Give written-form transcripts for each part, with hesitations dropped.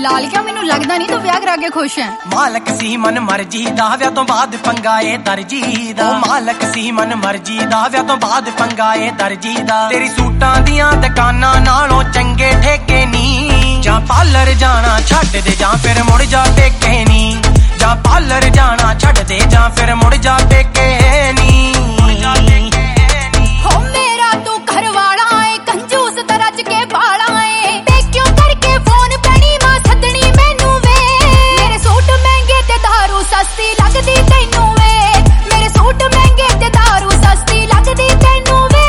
ਲਾਲ ਕਿਉਂ? ਮੈਨੂੰ ਲੱਗਦਾ ਨਹੀਂ ਤੂੰ ਵਿਆਹ ਕਰਾ ਕੇ ਖੁਸ਼ ਹੈ। ਮਾਲਕ ਸੀ ਮਨ ਮਰਜੀ ਦਾ, ਵਿਆਹ ਤੋਂ ਬਾਅਦ ਪੰਗਾ ਏ ਦਰਜੀ ਦਾ। ਮਾਲਕ ਸੀ ਮਨ ਮਰਜੀ ਦਾ, ਵਿਆਹ ਤੋਂ ਬਾਅਦ ਪੰਗਾ ਏ ਦਰਜੀ ਦਾ। ਤੇਰੀ ਸੂਟਾਂ ਦੀਆਂ ਦੁਕਾਨਾਂ ਨਾਲੋਂ ਚੰਗੇ ਠੇਕੇ ਨੀ। ਜਾਂ ਪਾਰਲਰ ਜਾਣਾ ਛੱਡ ਦੇ ਜਾਂ ਫਿਰ ਮੁੜ ਜਾ ਪੇਕੇ ਨੀ। ਜਾਂ ਪਾਰਲਰ ਜਾਣਾ ਛੱਡ ਦੇ ਜਾਂ ਫਿਰ ਮੁੜ ਜਾ ਪੇਕੇ ਨੀ। ਹੋ ਮੇਰਾ ਤੂੰ ਘਰ ਵਾਲਾ ਏ, ਕੰਜੂਸ ਤਾਂ ਰੱਜ ਕੇ ਬਾਲਾ ਏ। ਪੇਕਿਓ ਕਰਕੇ ਫੋਨ ਪੈਣੀ ਮਾਂ ਸੱਦਣੀ ਮੈਨੂੰ ਵੇ। ਮੇਰੇ ਸੂਟ ਮਹਿੰਗੇ ਤੇ ਦਾਰੂ ਸਸਤੀ ਲੱਗਦੀ ਤੈਨੂੰ ਵੇ। ਮੇਰੇ ਸੂਟ ਮਹਿੰਗੇ ਤੇ ਦਾਰੂ ਸਸਤੀ ਲੱਗਦੀ ਤੈਨੂੰ ਵੇ।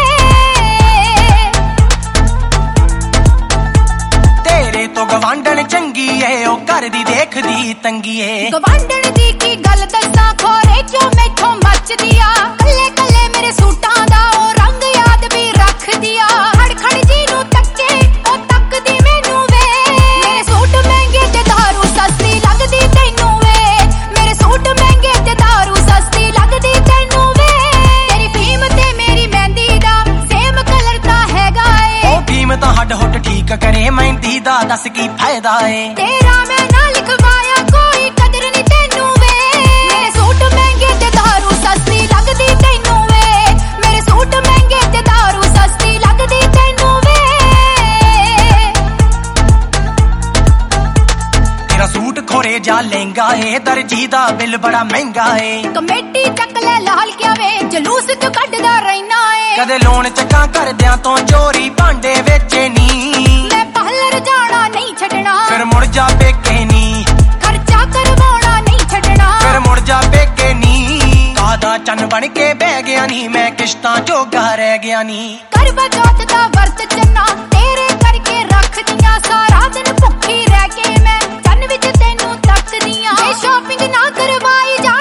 ਤੇਰੇ ਤੋਂ ਗਵਾਂਢਣ ਚੰਗੀ ਏ, ਉਹ ਘਰ ਦੀ ਦੇਖਦੀ ਤੰਗੀ ਏ। ਗਵਾਂਢਣ ਦੀ ਕੀ ਗੱਲ ਦੱਸਾਂ, ਖੋਰੇ ਕਿਉਂ ਮੈਥੋਂ ਮੱਚਦੀ ਆ। ਕੱਲੇ ਕੱਲੇ ਮੇਰੇ ਸੂਟਾਂ ਦਾ ਉਹ ਰੰਗ ਯਾਦ ਵੀ ਰੱਖਦੀ ਆ। ਖੜ ਜੀ ਨੂੰ ਤੱਕੇ ਉਹ ਤੱਕਦੀ ਮੈਨੂੰ ਵੇ। ਮੇਰੇ ਸੂਟ ਮਹਿੰਗੇ ਤੇ ਦਾਰੂ ਸਸਤੀ ਲੱਗਦੀ ਤੈਨੂੰ ਵੇ। ਮੇਰੇ ਸੂਟ ਮਹਿੰਗੇ ਤੇ ਦਾਰੂ ਸਸਤੀ ਲੱਗਦੀ ਤੈਨੂੰ ਵੇ। ਤੇਰੀ ਫੀਮ ਤੇ ਮੇਰੀ ਮਹਿੰਦੀ ਦਾ ਸੇਮ ਕਲਰ ਤਾਂ ਹੈਗਾ ਏ। ਉਹ ਫੀਮ ਤਾਂ ਹੱਡ ਹੁੱਡ ਠੀਕ ਕਰੇ, ਮਹਿੰਦੀ ਦਾ ਦੱਸ ਕੀ ਫਾਇਦਾ ਏ। ਤੇਰਾ ਮੈਂ ਨਾ ਲਿਖਵਾਇਆ ਕੋਈ ਕਦਰ ਨੀ ਤੈਨੂੰ ਵੇ। ਮੇਰੇ ਸੂਟ ਮਹਿੰਗੇ ਤੇ ਦਾਰੂ ਸਸਤੀ ਲੱਗਦੀ ਤੈਨੂੰ ਵੇ। ਮੇਰੇ ਸੂਟ ਮਹਿੰਗੇ ਤੇ ਦਾਰੂ ਸਸਤੀ ਲੱਗਦੀ ਤੈਨੂੰ ਵੇ। ਤੇਰਾ ਸੂਟ ਖੋਰੇ ਜਾ ਲਹਿੰਗਾ ਏ, ਦਰਜੀ ਦਾ ਬਿੱਲ ਬੜਾ ਮਹਿੰਗਾ ਏ। ਕਮੇਟੀ ਚੱਕ ਲੈ ਲਾਲ ਕਿਆ ਵੇ, ਜਲੂਸ ਤੂੰ ਕੱਢਦਾ ਰਹਿਣਾ ਏ। ਕਦੇ ਲੋਨ ਚੱਕਾਂ ਕਰਦਿਆਂ ਤੋਂ ਚੋਰੀ ਭਾਂਡੇ ਵੇਚੇ ਨੀ। ਮੈਂ ਪਾਰਲਰ ਜਾਣਾ ਨਹੀਂ ਛੱਡਣਾ, ਫਿਰ ਮੁੜ ਜਾ ਪੇਕੇ ਨੀ। ਖਰਚਾ ਕਰਵਾਉਣਾ ਨਹੀਂ ਛੱਡਣਾ, ਫਿਰ ਮੁੜ ਜਾ ਪੇਕੇ ਨੀ। ਕਾਦਾ ਚੰਨ ਬਣ ਕੇ ਬਹਿ ਗਿਆ ਨੀ, ਮੈਂ ਕਿਸ਼ਤਾਂ ਜੋਗਾ ਰਹਿ ਗਿਆ ਨੀ। ਕਰਵਾ ਚੌਥ ਦਾ ਵਰਤ ਚੰਨਾ ਤੇਰੇ ਕਰਕੇ ਰੱਖਦੀਆਂ। ਸਾਰਾ ਦਿਨ ਭੁੱਖੀ ਰਹਿ ਕੇ ਮੈਂ ਚੰਨ ਵਿੱਚ ਤੈਨੂੰ ਤੱਕਦੀਆਂ। ਜੇ ਸ਼ਾਪਿੰਗ ਨਾ ਕਰਵਾਈ ਜਾ